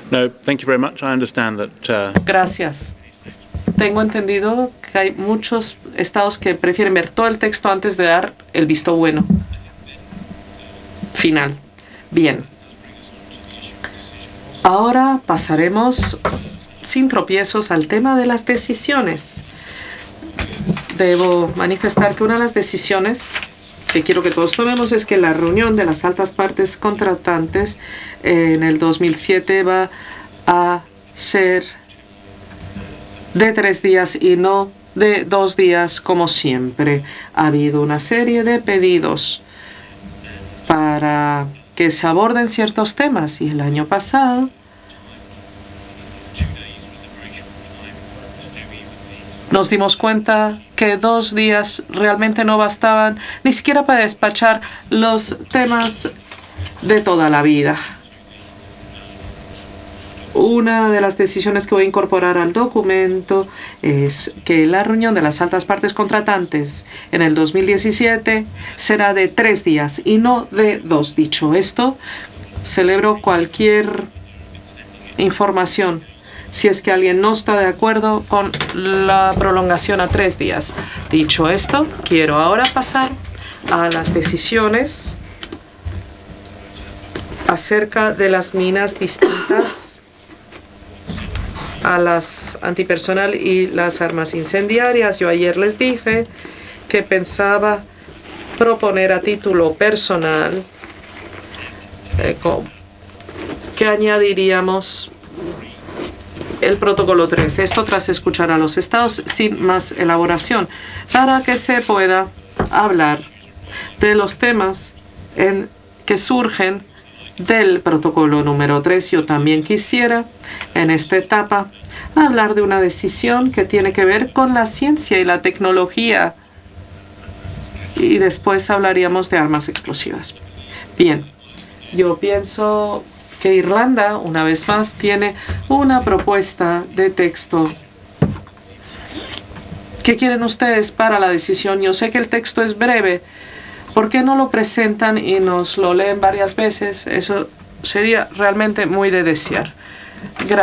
No, thank you very much. I understand that. Gracias. Tengo entendido que hay muchos estados que prefieren ver todo el texto antes de dar el visto bueno final. Bien. Ahora pasaremos sin tropiezos al tema de las decisiones. Debo manifestar que una de las decisiones que quiero que todos tomemos es que la reunión de las altas partes contratantes en el 2007 va a ser de 3 días y no de 2 días como siempre. Ha habido una serie de pedidos para que se aborden ciertos temas y el año pasado nos dimos cuenta que 2 días realmente no bastaban ni siquiera para despachar los temas de toda la vida. Una de las decisiones que voy a incorporar al documento es que la reunión de las altas partes contratantes en el 2017 será de 3 días y no de 2. Dicho esto, celebro cualquier información si es que alguien no está de acuerdo con la prolongación a 3 días. Dicho esto, quiero ahora pasar a las decisiones acerca de las minas distintas a las antipersonal y las armas incendiarias. Yo ayer les dije que pensaba proponer a título personal que añadiríamos el protocolo 3, esto tras escuchar a los estados sin más elaboración, para que se pueda hablar de los temas que surgen del protocolo número 3. Yo también quisiera, en esta etapa, hablar de una decisión que tiene que ver con la ciencia y la tecnología. Y después hablaríamos de armas explosivas. Bien, yo pienso que Irlanda, una vez más, tiene una propuesta de texto. ¿Qué quieren ustedes para la decisión? Yo sé que el texto es breve. ¿Por qué no lo presentan y nos lo leen varias veces? Eso sería realmente muy de desear. Gracias.